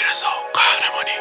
رضا قهرمانی.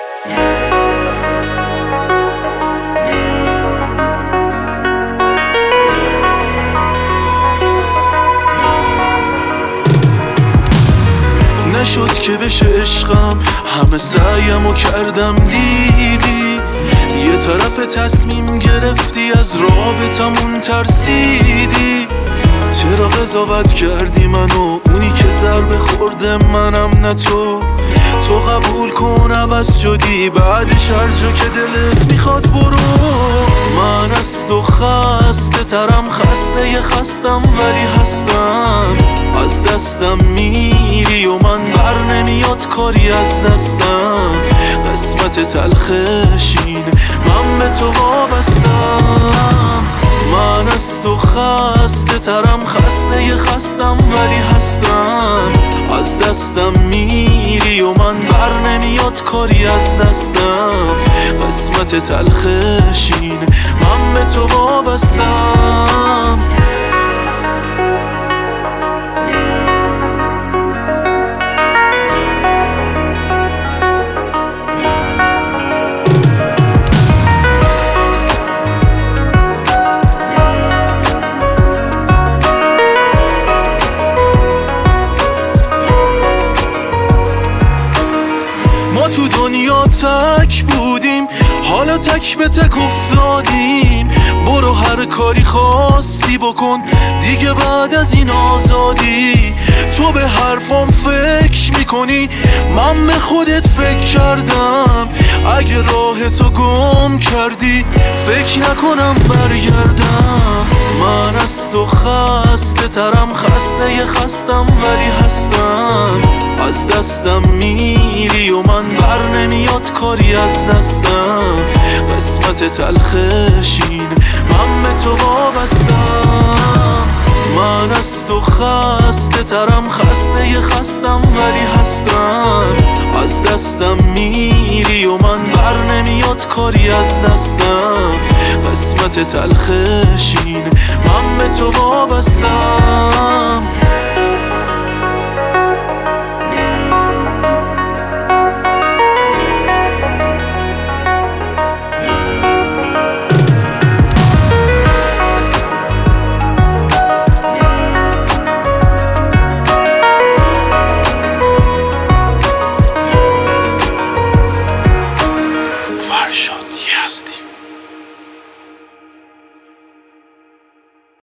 نشد که بشه عشقم، همه سعیمو کردم دیدی، یه طرف تصمیم گرفتی از رابطمون ترسیدی. چرا قضاوت کردی منو، اونی که ضربه خورده منم نه تو قبول کن عوض شدی، بعدش هر جا که دلت میخواد برو. من از تو خسته ترم، خستم ولی هستم، از دستم میری و من بر نمیاد کاری از دستم. قسمت تلخش اینه من به تو وابستم. من از تو خسته ترم، خستم ولی هستم، از دستم میری و من بر نمیاد کاری از دستم. قسمت تلخش اینه من به تو وابستم. ما تو دنیا تک بودیم، حالا تک به تک افتادیم. برو هر کاری خواستی بکن، دیگه بعد از این آزادی. تو به حرفام فکر میکنی، من به خودت فکر کردم. اگه راه تو گم کردی، فکر نکنم برگردم. من از تو خسته ترم، خستم ولی هستم، از دستم میری و من بر نمیاد کاری از دستم. قسمت تلخش اینه من به تو وابستم. من از تو خسته ترم، خستم ولی هستم، از دستم میری و من بر نمیاد کاری از دستم. قسمت تلخش اینه من به تو وابستم.